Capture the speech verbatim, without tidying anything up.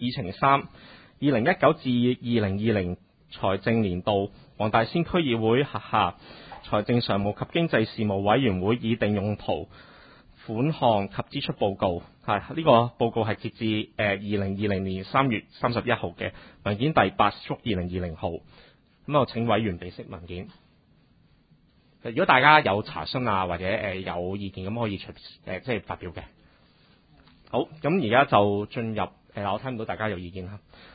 議程三，二零一九至二零二零財政年度黃大仙區議會轄下財政常務及經濟事務委員會擬定用途款項及支出報告。係呢、這個報告係截至誒二零二零年三月三十一號嘅文件第八縮二零二零號。咁我請委員備悉文件。如果大家有查詢啊或者誒、呃、有意見咁可以隨誒、呃、即係發表嘅。好，咁而家就進入誒、呃，我聽唔到大家有意見啦。